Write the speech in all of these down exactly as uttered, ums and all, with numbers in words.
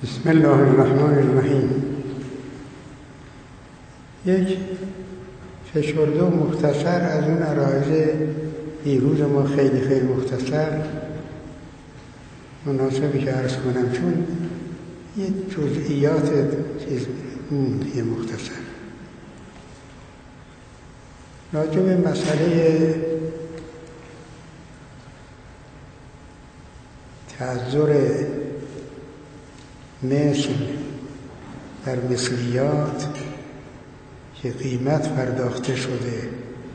بسم الله الرحمن الرحیم. یک فشرده و مختصر از اون عرایض دیروز ما خیلی خیلی مختصر مناسبی که عرض کنم، چون یه جزئیات چیز یه مختصر راجع به مسئله تعذر مثل در مثلیات که قیمت پرداخته شده،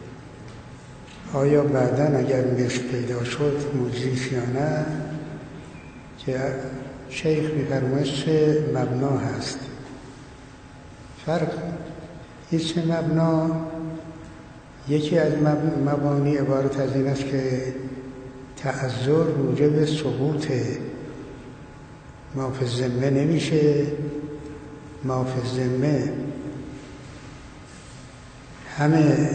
آیا بعداً اگر مثل پیدا شد مجزیست یا نه، که شیخ می‌فرماید سه مبنا هست. فرق این سه مبنا، یکی از مبانی عبارت از این است که تعذر موجب سقوط ما فی الذمه نمیشه. ما فی الذمه همه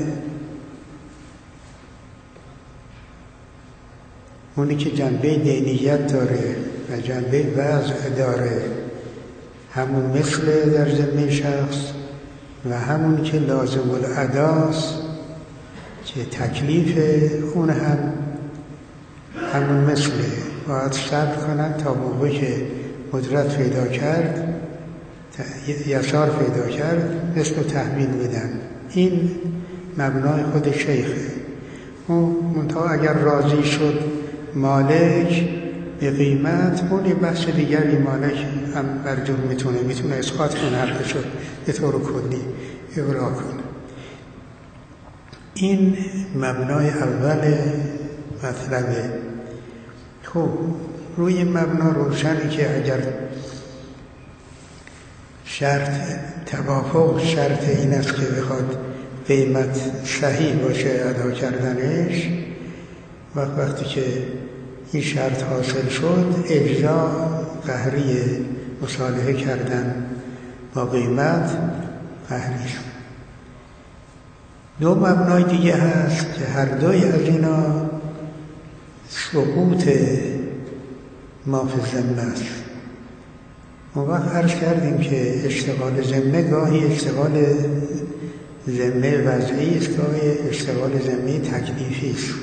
اونی که جنبه دینیت داره و جنبه وضع داره، همون مثل در ذمه شخص، و همون که لازم الاداست که تکلیف اون هم همون مثله. باید صبر کنن تا موقعی که قدرت پیدا کرد، یسار پیدا کرد، مثل رو تحویل بدن. این مبنای خود شیخه. اون منتها اگر راضی شد مالک به قیمت، اون یه بحث دیگری، مالک هم برجور میتونه میتونه اسقاط کنه حقشو به طور کلی ابرا کنه. این مبنای اول مطلبه. خب روی این مبنا روشنه که اگر شرط توافق شرط این است که بخواد قیمت صحیح باشه ادا کردنش، وقت وقتی که این شرط حاصل شد، اجزا قهری مصالحه کردن با قیمت قهری شد. دو مبنای دیگه هست که هر دوی از اینا سقوط ما فی الذمه است. ما وقت عرض کردیم که اشتغال ذمه گاهی اشتغال ذمه وضعی است، گاهی اشتغال ذمه تکلیفی است.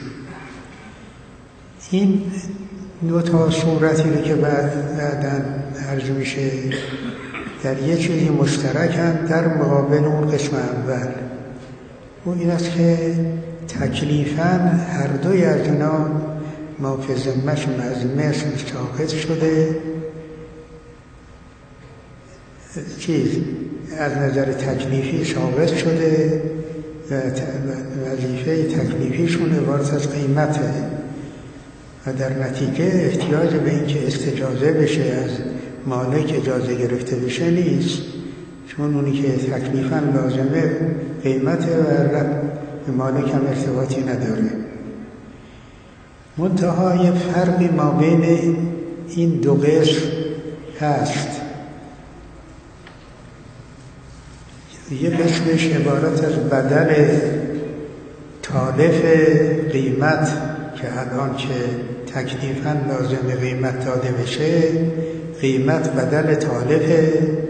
این دو تا صورتی رو که بعداً عرض میشه در یه چیزی مشترکن در مقابل اون قسم اول. اون این است که تکلیفاً هر دوی از اینا ما فی ذمه‌شون از مثل ساقط شده. چیز از نظر تکلیفی ثابت شده و وظیفه تکلیفیشون عبارت از قیمته، و در نتیجه احتیاج به این که استجازه بشه از مالک اجازه گرفته بشه نیست، چون اونی که تکلیفاً لازمه قیمته و به مالک هم ارتباطی نداره. منتها یه فرقی ما بین این دو قسم هست. یه قسمش عبارت از بدل تالف قیمت که الان که تکلیفاً لازم قیمت داده بشه، قیمت بدل تالف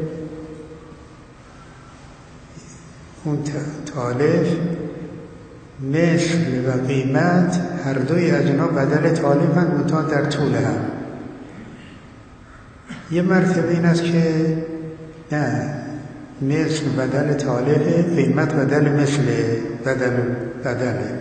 اون تالف، مثل و قیمت هر دوی از اینا بدل تالفن، منتها در طول هم. یه مرتبه این است که نه، مثل بدل تالف، قیمت بدل مثل بدل بدله.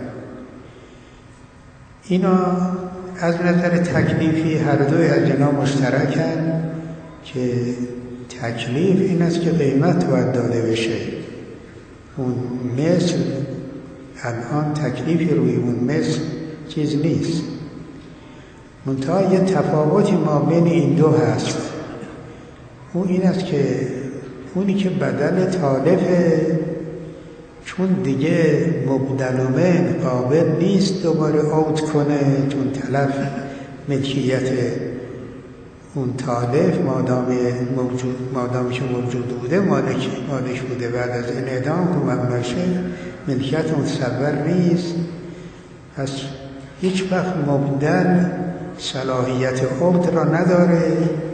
اینا از نظر تکلیفی هر دوی از اینا مشترکن که تکلیف این است که قیمت باید داده بشه. اون مثل الان تکلیفی روی اون مثل چیز نیست. منتها یه تفاوتی ما بین این دو هست. اون این است که اونی که بدل تالفه، چون دیگه مبدل من قابل نیست دوباره اوت کنه، چون تلف ملکیت اون تالف مادام موجود مادامی که موجود بوده مالک مالک بوده، بعد از انعدام که مبناشه ملکیت متصور نیست. پس هیچ وقت مبدل صلاحیت عقد را نداره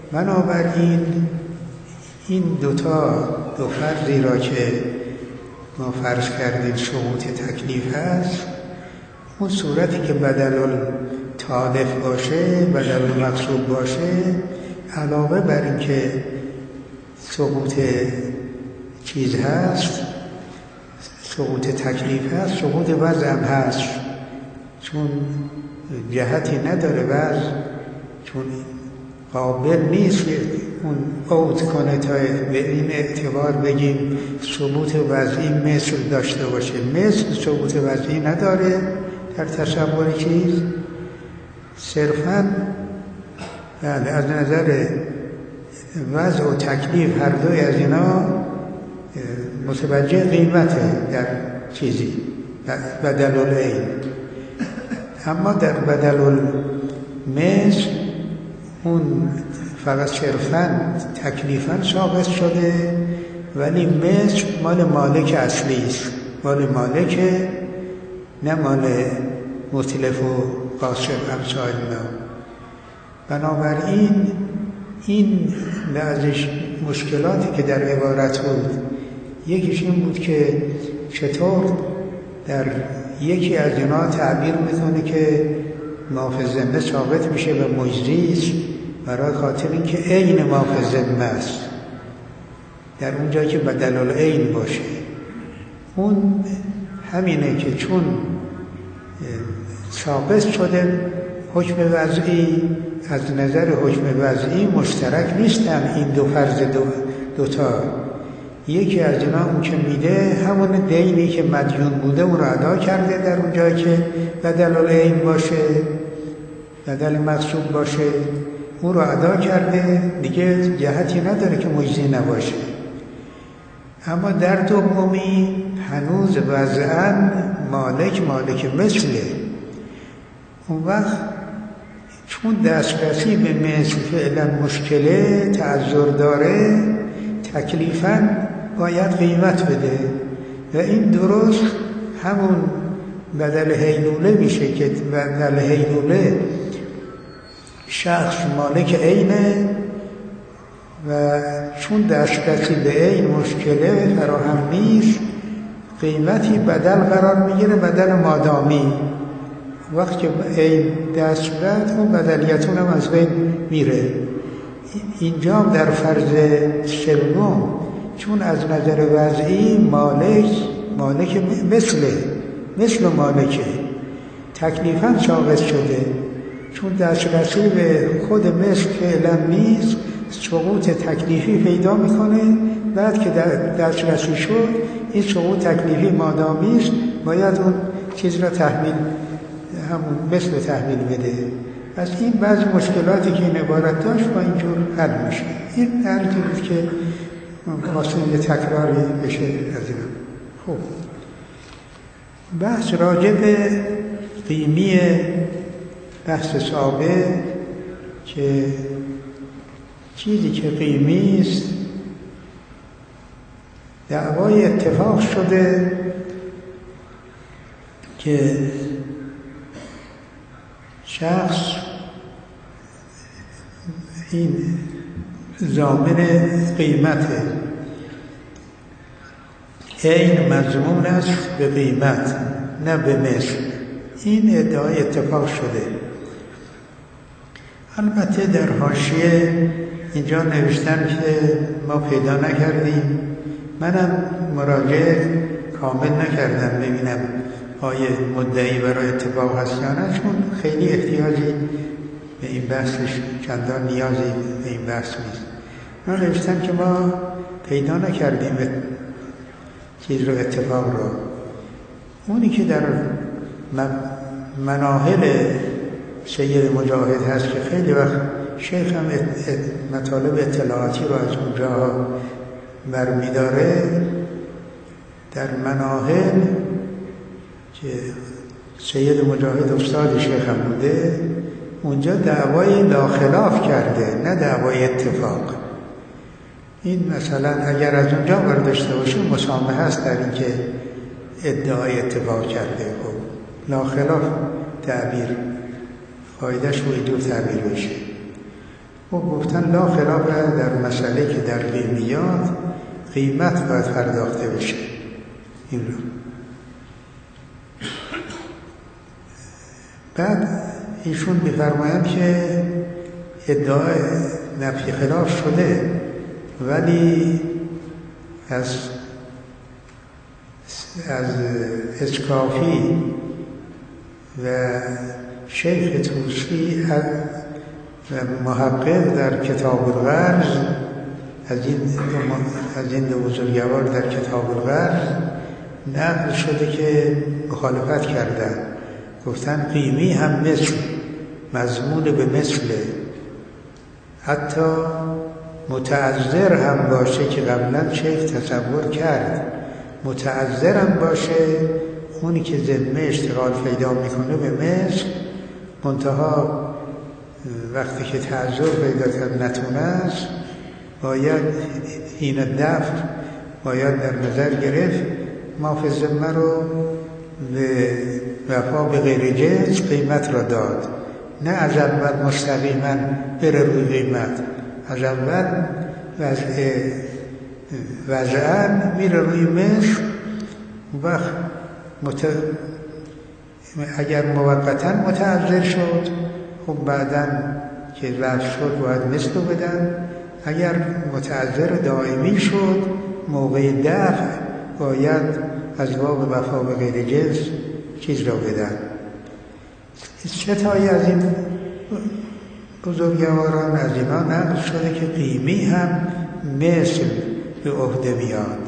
بنابراین این دوتا دو فرضی را که ما فرض کردیم سقوط تکلیف هست، اون صورتی که بدل التالف باشه، بدل المقصود باشه، علاوه بر این که سقوط چیز هست، سقوط تکلیف هست، سقوط وضع هم هست، چون جهتی نداره وضع، چون قابل نیست اون عود کنه تا به این اعتبار بگیم ثبوت وضعی مثل داشته باشه. مثل ثبوت وضعی نداره در تصور چیز، صرفاً بله از نظر وضع و تکلیف هر دوی از اینا متوجه قیمته در چیزی بدل العین. اما در بدل المثل اون فقط صرفاً تکلیفاً ثابت شده، ولی مثل مال مالک اصلی است، مال مالک، نه مال متلف و قاصر امثال اینا. بنابراین این بعضش مشکلاتی که در عبارت بود، یکیش این بود که چطور در یکی از اینا تعبیر میکنه که مافی ذمه ثابت میشه و مجزی است، برای خاطر اینکه عین مافی ذمه است در اونجا که بدل العین باشه. اون همینه که چون ثابت شده حکم وضعی، از نظر حکم وضعی مشترک نیستن این دو فرض دو دوتا. یکی از اینا اون که میده همون دینی که مدیون بوده اون رو ادا کرده در اون جایی که بدل العین باشه، بدل مقصود باشه، اون رو ادا کرده، دیگه جهتی نداره که مجزی نباشه. اما در دومی هنوز وضعاً مالک مالک مثله. اون وقت چون دسترسی به مثل فعلا مشکله، تعذر داره، تکلیفاً باید قیمت بده و این درست همون بدل هیلوله میشه که بدل هیلوله شخص مالک عینه و چون دسترسی به عین مشکله فراهم نیست، قیمتی بدل قرار میگیره، بدل مادامی. وقتی که عین دست رد اون بدلیتون هم از بین میره. اینجا هم در فرض سوم چون از نظر وضعی مالک مالک مثله، مثل مالکه، تکلیفاً ثابت شده، چون دسترسی به خود مثل فعلا نیست، سقوط تکلیفی پیدا میکنه. بعد که دسترسی شد این سقوط تکلیفی مادامی است، باید اون چیز را تحمیل، همون مثل تحمیل بده. از این بعض مشکلاتی که این عبارت داشت با اینجور حل میشه. این حل بود که خواستیم یه تکراری بشه از این. خب بحث راجع به قیمی بحث سابق که چیزی که قیمی است دعوای اتفاق شده که شخص این ضامن قیمته، عین مضمون است به قیمت نه به مثل. این ادعای اتفاق شده. البته در حاشیه اینجا نوشتن که ما پیدا نکردیم، منم مراجعه کامل نکردم ببینم آیا مدعی برای اتفاق هست یا نه، چون خیلی احتیاجی به این بحثش چندان نیازی به این بحث نیست. من نوشتم که ما پیدا نکردیم چیز رو، اتفاق رو. اونی که در مناهل سید مجاهد هست که خیلی وقت شیخ هم مطالب اطلاعاتی رو از اونجا برمیداره، در مناهل که سید مجاهد استاد شیخ هم بوده، اونجا دعوای لاخلاف کرده نه دعوای اتفاق. این مثلا اگر از اونجا برداشته باشیم مسامحه هست در این که ادعای اتفاق کرده. خب لاخلاف تعبیر فایدهش رو اینجور تعبیر بشه. و گفتن لا خلاف در مسئله که در قیمیات قیمت باید پرداخته بشه. این رو بعد ایشون بفرمایند که ادعای نفی خلاف شده، ولی از از اسکافی و شیخ توسی و محقق در کتاب الغرض از این از این دو بزرگوار در کتاب الغرض نقل شده که مخالفت کردن، گفتن قیمی هم مثل مضمون به مثله، حتی متعذر هم باشه که قبلا شیخ تصور کرد متعذر هم باشه، اونی که ذمه اشتغال پیدا میکنه به مثل، منتها وقتی که تعذر پیدا کرد نتونه است، باید این دفع باید در نظر گرفت، ما فی ذمه رو به وفا به غیر جنس قیمت را داد، نه از اول مستقیما بره روی قیمت، از اول وضع وضعاً میره روی مثل. وقت مت... اگر موقتاً متعذر شد، خب بعداً که رفت شد باید مثل رو بدن، اگر متعذر دائمی شد موقع دفع باید از باب وفا به غیر جنس چیز را بدن. سه تایی از این بزرگواران از اینا نقل شده که قیمی هم مثل به عهده میاد.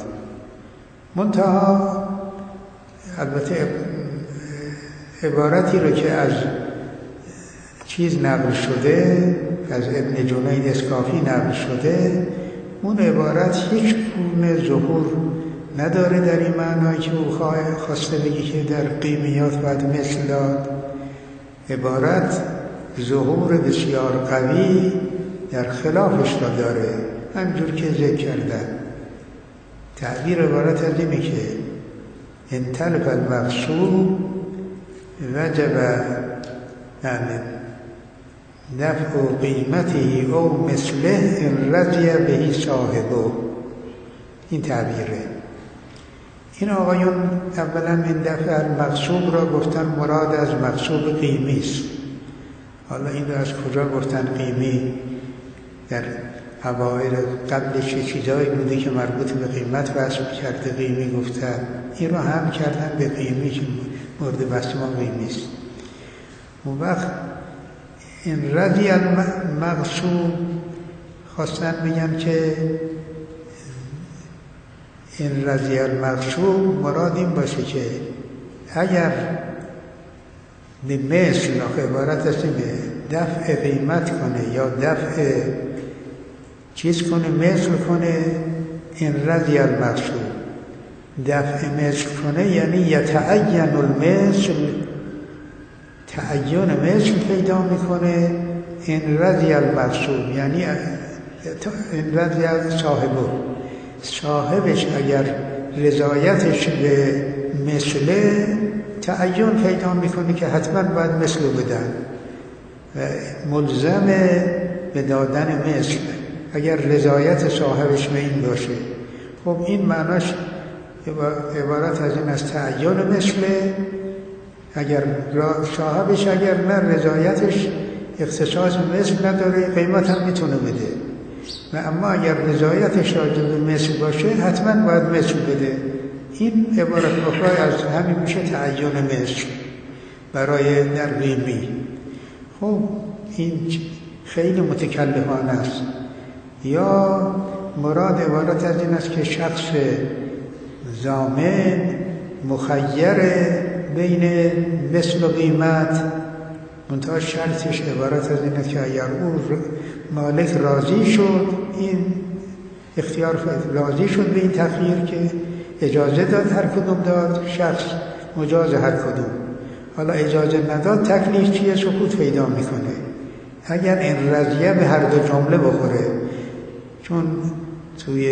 منتها البته عبارتی رو که از چیز نقل شده، از ابن جنید اسکافی نقل شده، اون عبارت هیچ گونه ظهور نداره در این معنایی که او خواسته بگی که در قیمیات باید مثل داد. عبارت ظهور بسیار قوی در خلافش را داره، همجور که ذکر کردن. تعبیر عبارت از اینه که ان تلف المقصود وجب یعنی دفع قیمته او مثله ان رضی به صاحبه. این تعبیره. این آقایون اولا این دفع المقصود را گفتن مراد از مقصود قیمی است. حالا این را از کجا گفتن قیمی؟ در اوائل قبلش چیزایی بوده که مربوط به قیمت وصف کرده قیمی گفتن، این را هم کردن به قیمی که مورد بحث ما قیمی است. اون وقت این رضی المقصود خواستن بگم که این رضی المقصود مراد این باشه که اگر به مثل عبارت است به دفع قیمت کنه یا دفع چیز کنه مثل کنه، این رضی المقصود دفع مثل کنه یعنی یتعین المثل، تعین مثل پیدا میکنه. این رضی المقصود یعنی این رضی صاحبه، صاحبش اگر رضایتش به مثله تعین پیدا میکنه که حتما باید مثل بدن و ملزم به دادن مثل اگر رضایت صاحبش به این باشه. خب این معناش عبارت از این از تعین مثله، اگر صاحبش اگر نه رضایتش اختصاص مثل نداره قیمت هم میتونه بده، و اما اگر رضایتش راجع به مثل باشه حتما باید مثل بده. این عبارت اخرى از همین میشه تعین مثل برای در قیمی. خب این خیلی متکلفانه است. یا مراد عبارت از این است که شخص ضامن مخیر بین مثل و قیمت، منتها شرطش عبارت از این است که اگر او مالک راضی شد، این اختیار راضی شد به این تغییر که اجازه داد هر کدوم داد، شخص مجاز هر کدوم. حالا اجازه نداد تکلیف چیه؟ سکوت پیدا میکنه. اگر این رضیه به هر دو جمله بخوره، چون توی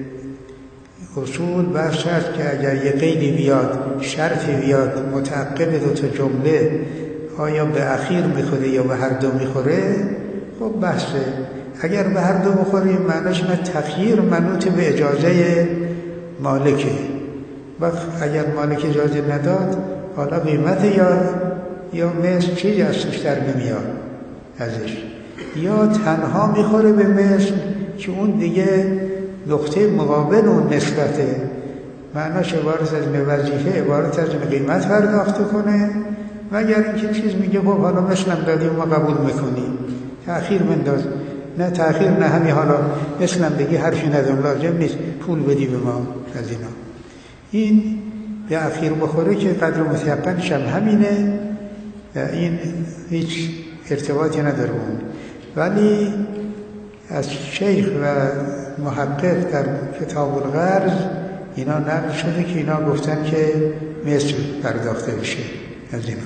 اصول بحث هست که اگر یه قیدی بیاد شرطی بیاد متعقب دو تا جمله آیا به اخیر میخوره یا به هر دو میخوره، خب بحثه. اگر به هر دو بخوریم معناش نه تخییر منوط به اجازه مالکه. وقت اگر مالک اجازه نداد حالا قیمت یا یا مثل چیزی از توش در نمیاد ازش، یا تنها میخوره به مثل که اون دیگه نقطه مقابل اون نسبته، معناش عبارت از وظیفه عبارت از قیمت پرداخت کنه، مگر اینکه چیز میگه خب حالا مثلم دادیم ما قبول میکنیم، تأخیر منداز. نه تأخیر نه، همین حالا مثلم بگی حرفی ندارم، لازم نیست پول بدی به ما از اینا. این به اخیر بخوره که قدر متیقنش هم همینه، این هیچ ارتباطی نداره اون. ولی از شیخ و محقق در کتاب الغرض اینا نقل شده که اینا گفتن که مثل پرداخته بشه از اینا.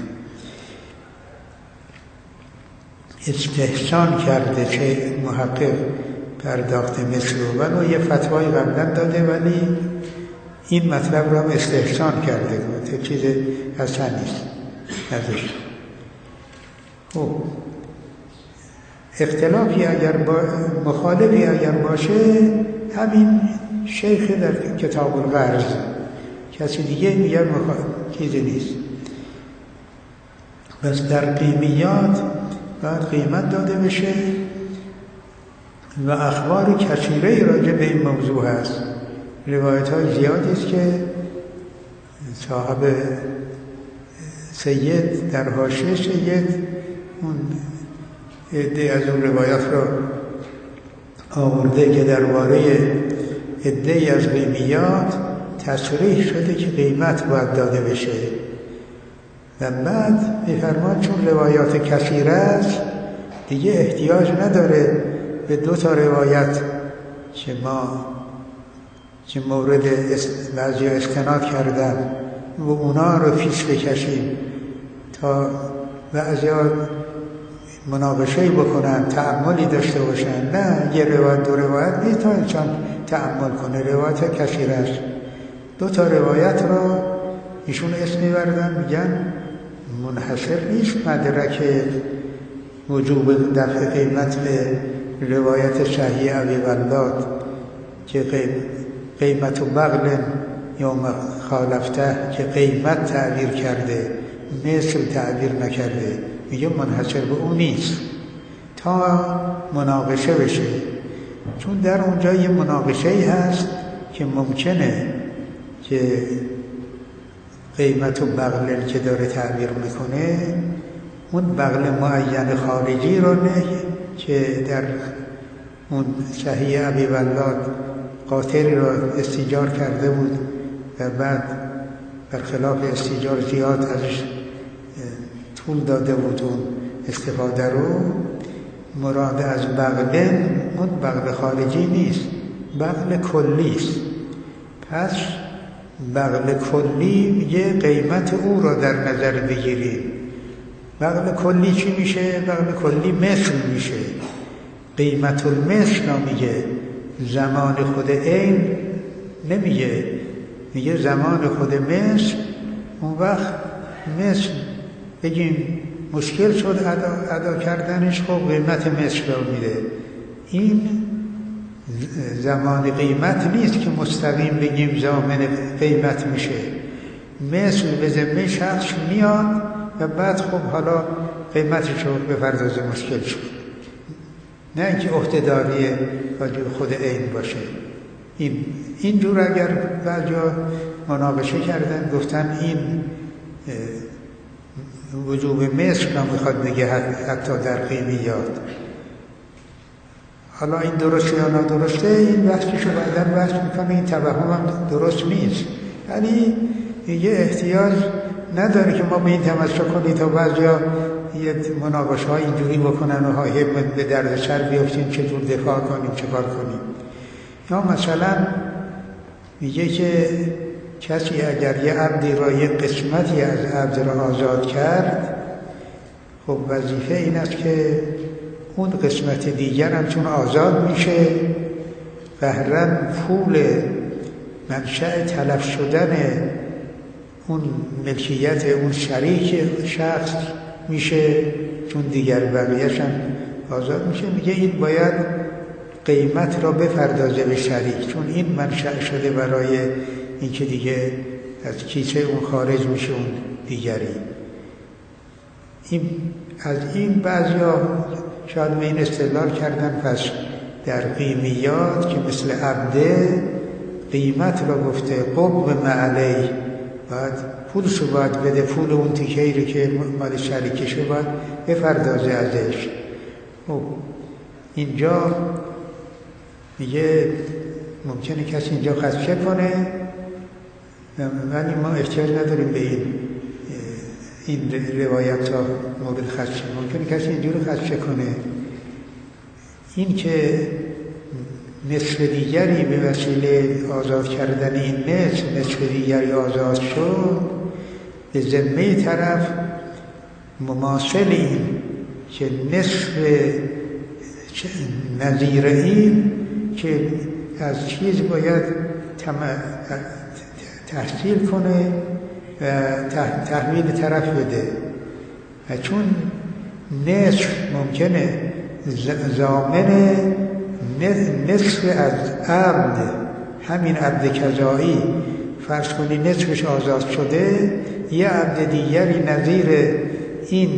استحسان کرده چه محقق پرداخت مثل رو، ولی یه فتوای قبلا داده ولی این مطلب رو هم استحسان کرده، گفته چیز حسن نیست ازش. خب اختلافی اگر با مخالفی اگر باشه همین شیخ در کتاب الغرض، کسی دیگه میگه مخالف چیزی نیست. بس در قیمیات باید قیمت داده بشه و اخبار کثیره راجع به این موضوع هست. روایت های زیادی است که صاحب سید در حاشیه سید اون عده از اون روایات را آورده که درباره عده از قیمیات تصریح شده که قیمت باید داده بشه و بعد می‌فرماد چون روایات کثیره است دیگه احتیاج نداره به دو تا روایت که ما که مورد بعضی استناد کردن و اونا رو پیش بکشیم تا بعضی مناقشه‌ای بکنن، تأملی داشته باشن. نه، یه روایت دو روایت نیست تا انسان تأمل کنه، روایت کثیره است. دو تا روایت رو ایشون اسم می‌بردن میگن منحصر نیست مدرک وجوب دفع قیمت به روایت صحیح ابی ولاد که قیمت و بغل یا خالفته که قیمت تعبیر کرده مثل تعبیر نکرده، میگه منحصر به اون نیست تا مناقشه بشه. چون در اونجا یه مناقشه‌ای هست که ممکنه که قیمت و بغل که داره تعبیر میکنه اون بغل معین خارجی رو نه که در اون صحیح ابی ولاد قاطری رو استیجار کرده بود و بعد برخلاف استیجار زیاد ازش طول داده بود اون استفاده رو. مراد از بغل اون بغل خارجی نیست، بغل کلی است. پس بغل کلی میگه قیمت او را در نظر بگیرید. بغل کلی چی میشه؟ بغل کلی مثل میشه. قیمت المثل میگه زمان خود عین نمیگه، میگه زمان خود مثل. اون وقت مثل بگیم مشکل شد ادا, ادا کردنش، خب قیمت مثل رو میده. این زمان قیمت نیست که مستقیم بگیم ضامن قیمت میشه. مثل به ذمه شخص میاد و بعد خب حالا قیمتش رو به پردازه مشکل شد، نه اینکه عهده‌داری خود عین باشه. این اینجور اگر بعضیا مناقشه کردن گفتن این وجوب مثل رو میخواد بگه حتی در قیمیات. حالا این درسته یا نادرسته این بحثشو بعداً بحث میکنه، این توهم هم درست نیست، ولی یه احتیاج نداره که ما به این تمسک کنیم تا بعضیا یه مناقشه ها اینجوری بکنن و ها به درد سر بیافتیم چجور دفاع کنیم چه کار کنیم. یا مثلا میگه که کسی اگر یه عبدی را یه قسمتی از عبد را آزاد کرد، خب وظیفه این است که اون قسمت دیگر هم چون آزاد میشه قهراً پول منشأ تلف شدن اون ملکیت اون شریک شخص میشه، چون دیگر بقیه‌ش هم آزاد میشه، میگه این باید قیمت را بپردازه به شریک، چون این منشأ شده برای این که دیگه از کیسه اون خارج میشه اون دیگری. این از این بعضیا شاید به این استدلال کردن پس در قیمیات که مثل عبده قیمت را گفته قبم علیه، باید پولشو باید بده، پول اون تیکه‌ای رو که مال شریکشه باید بپردازه ازش. خب اینجا میگه ممکنه کسی اینجا خدشه کنه، ولی ما احتیاج نداریم به این این روایت ها مورد خدشه. ممکنه کسی اینجور خدشه کنه، این که نصف دیگری به وسیله آزاد کردن این نصف نصف دیگری آزاد شد، به ذمه طرف مماثل این که نصف نظیر این که از چیز باید تحصیل کنه و تحویل طرف بده، و چون نصف ممکنه ضامن نصف از عبد، همین عبد کذایی فرض کنی نصفش آزاد شده، یه عبد دیگری نظیر این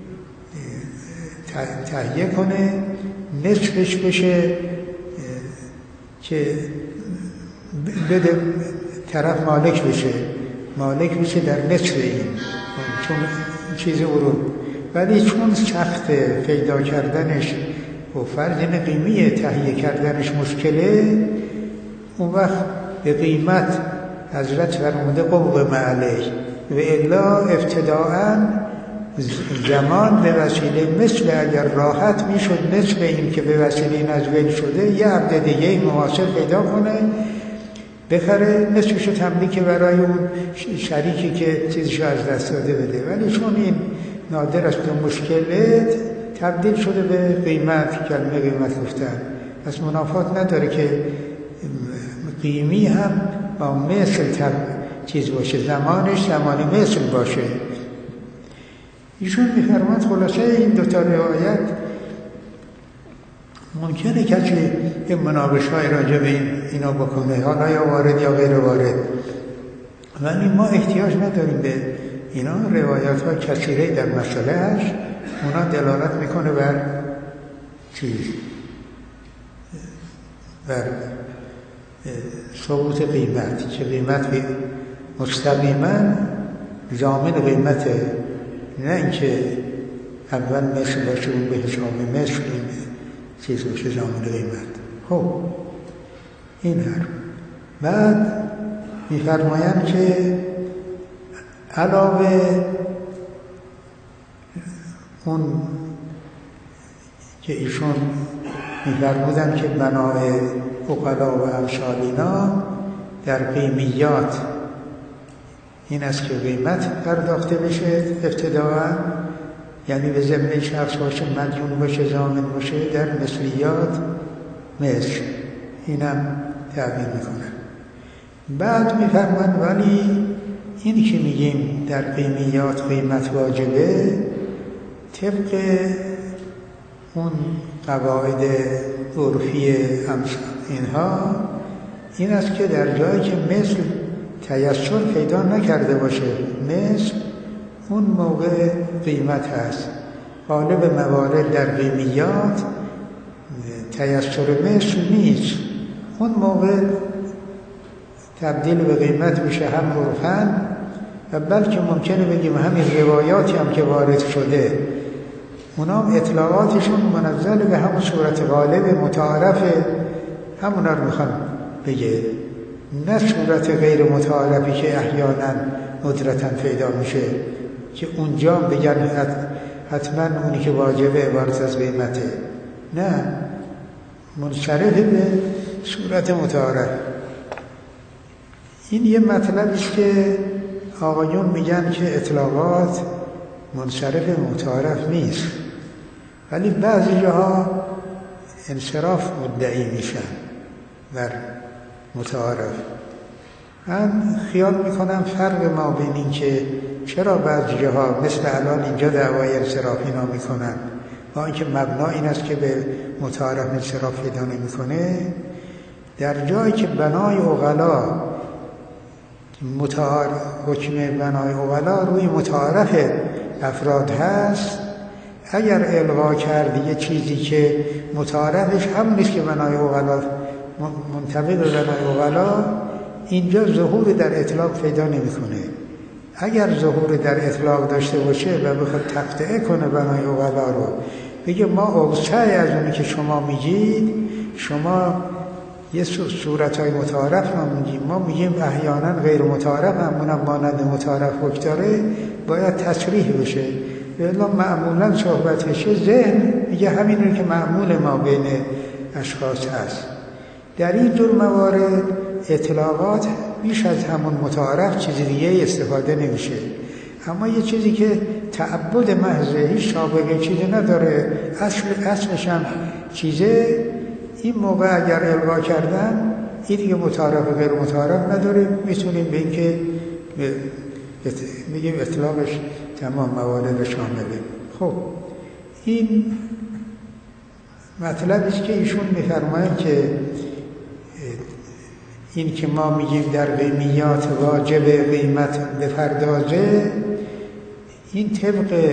تهیه کنه نصفش بشه که بده طرف مالک بشه مالک بشه در نصف این، چون چیز او، ولی چون سخت پیدا کردنش و فرض قیمی تهیه کردنش مشکله، اون وقت به قیمت حضرت فرموده قبم علیه، و الا ابتداءً زمان به وسیله مثل اگر راحت میشد نصف این که به وسیله نزول شده یه عبد دیگه مواصل پیدا کنه بخره نصفشو تملیک برای اون شریکی که چیزشو از دست داده بده، ولی چون این نادر است و مشکله تبدیل شده به قیمت، کلمه قیمت گفتن، پس منافات نداره که قیمی هم با مثل چیز باشه، زمانش زمان مثل باشه. ایشون می‌فرماد خلاصه این دوتا روایت ممکنه کسی این مناقشه‌های راجع به این اینا بکنه، حالا یا وارد یا غیر وارد، ولی ما احتیاج نداریم به اینا. روایات ها کثیره در مسئله هست، اونا دلالت میکنه بر چیز، بر ثبوت قیمت، که قیمت مستقیما ضامن قیمته، نه اینکه اول مثل باشه اون به حساب مثل این چیز باشه ضامن قیمت. خب این هر بعد میفرمایند که علاوه اون که ایشون میفرمودن که بنای عقلا و امثال اینا در قیمیات این است که قیمت پرداخته بشه ابتداءً، یعنی به ذمه شخص باشه، مدیون باشه، ضامن باشه، در مثلیات مثل اینم تعبیر میکنن. بعد میفرمایند ولی اینی که میگیم در قیمیات قیمت واجبه طبق اون قواعد عرفی اینها این است که در جایی که مثل تیسر پیدا نکرده باشه مثل، اون موقع قیمت هست. غالب موارد در قیمیات تیسر مثل نیست، اون موقع تبدیل به قیمت میشه هم عرفاً، و بلکه ممکنه بگیم همین روایاتی هم که وارد شده اونا اطلاعاتشون منزل به همون صورت غالب متعارف، همونا رو میخوان بگه، نه صورت غیر متعارفی که احیانا ندرتاً پیدا میشه که اونجا بگن حتما اونی که واجبه عبارت از قیمته، نه، منصرف به صورت متعارف. این یه مطلبی است که آقایون میگن که اطلاقات منصرف متعارف نیست، ولی بعضی جاها انصراف مدعی میشن بر متعارف. من خیال میکنم فرق ما بین این که چرا بعضی جاها مثل الان اینجا دعوای انصراف اینا میکنن، با اینکه مبنا این است که به متعارف انصراف پیدا نمی‌کنه، در جایی که بنای عقلا متعارف حکم بنای عقلا روی متعارف افراد هست، اگر الغا کرد یه چیزی که متعارفش هم نیست که بنای عقلا منطبق به بنای عقلا، اینجا ظهور در اطلاق پیدا نمی‌کنه. اگر ظهور در اطلاق داشته باشه و بخواد تقطعه کنه بنای عقلا رو، بگه ما اوسع از اونی که شما میگید، شما یه صورتهای متعارف ما میگیم، ما میگیم احیانا غیر متعارف هم اونم مانند متعارف حکم داره، باید تصریح بشه. الا معمولا صحبتشه ذهن میگه همین رو که معمول ما بین اشخاص هست. در این جور موارد اطلاقات بیش از همون متعارف چیزی دیگه استفاده نمیشه. اما یه چیزی که تعبد محضه، هیچ سابقه چیزی نداره، اصل اصلش هم چیزه، این موقع اگر الغا کردن این دیگه متعارف و غیر متعارف نداره، میتونیم به این که میگیم اطلاقش تمام موارد شامله. خب این مطلبی است که ایشون میفرمایند که این که ما میگیم در قیمیات واجب قیمت بپردازه، این طبق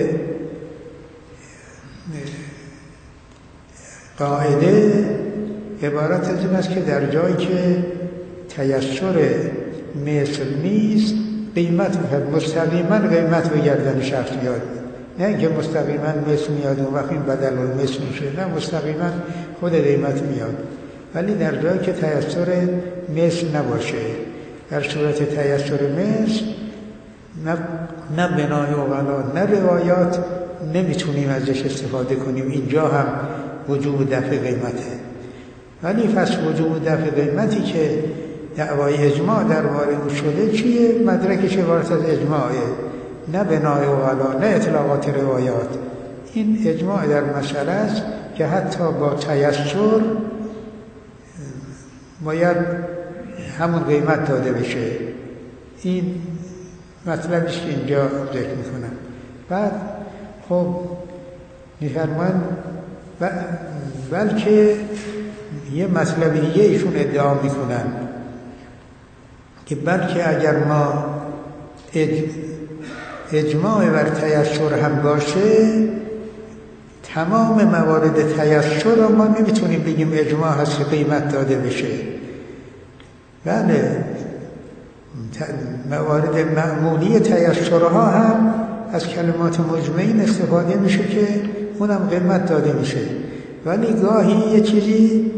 قاعده عبارت از این است که در جایی که تیسر مثل نیست قیمت مستقیما قیمت به گردن شخص میاد، نه اینکه مستقیما مثل میاد اون وقت این بدل المثل میشه، نه مستقیما خود قیمت میاد. ولی در جایی که تیسر مثل نباشه، در صورت تیسر مثل نه, نه بنای عقلا نه روایات نمیتونیم ازش استفاده کنیم، اینجا هم وجوب دفع قیمته. ولی پس وجوب دفع قیمتی که دعوای اجماع در وارد شده چیه؟ مدرکش عبارت از اجماعه، نه بنای عقلا نه اطلاقات روایات. این اجماع در مسئله است که حتی با تیسر باید همون قیمت داده بشه. این مطلبیش که اینجا ذکر میکنم. بعد خب میفرمان بلکه یه مطلب دیگه ایشون ادعا میکنن که بلکه اگر ما اجماع بر تیسر هم باشه، تمام موارد تیسر رو ما نمیتونیم بگیم اجماع هست که قیمت داده بشه. بله موارد معمولی تیسرها هم از کلمات مجمعین استفاده میشه که اونم قیمت داده میشه، ولی گاهی یه چیزی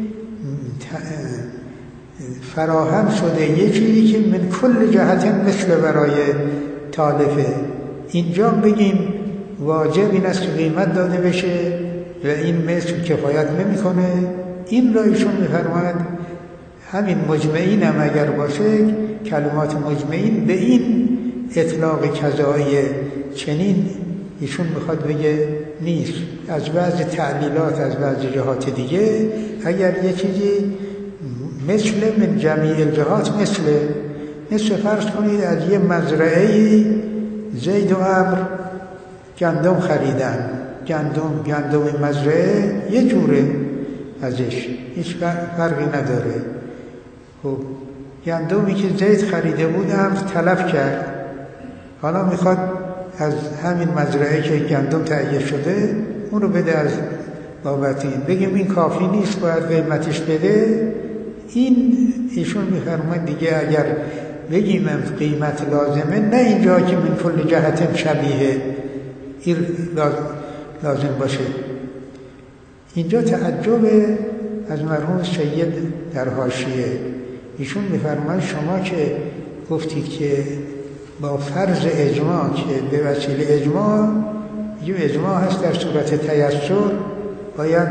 فراهم شده، یه چیزی که من کل جهت مثل برای تالفه، اینجا بگیم واجب این است که قیمت داده بشه و این مثل کفایت نمیکنه. این را ایشون میفرماید همین مجمعین هم اگر باشه، کلمات مجمعین به این اطلاق کذایی چنین ایشون میخواد بگه نیست. از بعض تعلیلات از بعض جهات دیگه اگر یه چیزی مثل من جمیع الجهات مثل مثل فرض کنید از یه مزرعه زید و عمرو گندم خریدن، گندم گندم مزرعه یه جوره ازش، هیچ فرقی نداره. خب گندمی که زید خریده بود عمرو تلف کرد، حالا میخواد از همین مزرعه که گندم تهیه شده اون رو بده از بابت این، بگیم این کافی نیست باید قیمتش بده. این ایشون میفرماید دیگه اگر بگیم قیمت لازمه، نه اینجا که من کل جهت شبیه این لازم باشه. اینجا تعجب از مرحوم سید در حاشیه، ایشون میفرماید شما که گفتید که با فرض اجماع که به وسیله اجماع یه اجماع هست در صورت تیسر باید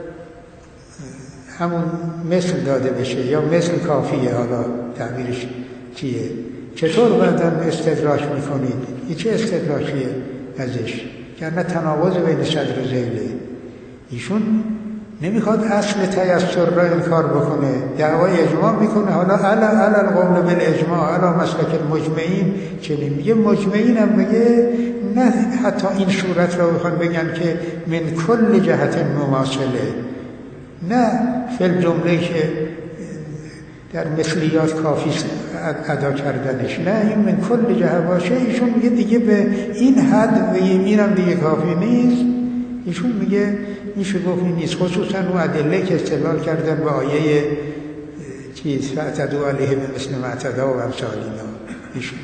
همون مثل داده بشه یا مثل کافیه، حالا تعبیرش چیه؟ چطور بعداً استدراک میکنید؟ این چه استدراکیه ازش؟ که نه تناقض بین صدر و ذیله. ایشون نمیخواد اصل تیسر را انکار بکنه، دعوای اجماع میکنه. حالا علا علا القول بالاجماع علا مسلک المجمعین چنین میگه. مجمعین هم میگه نه حتی این صورت را بخوان بگن که من کل جهت مماثله، نه فل جمله که در مثلیات کافی ادا کردنش، نه این من کل جهت باشه. ایشون میگه دیگه به این حد به اینم دیگه کافی نیست. ایشون میگه میشه گفت این نیست، خصوصا اون ادله که استدلال کردن به آیه چیز فاعتدوا علیهم مثل ما اعتدوا و امثال اینا ایشون.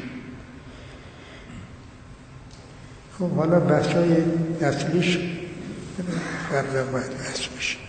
خب حالا بحثای اصلیش فردا باید بحث بشه.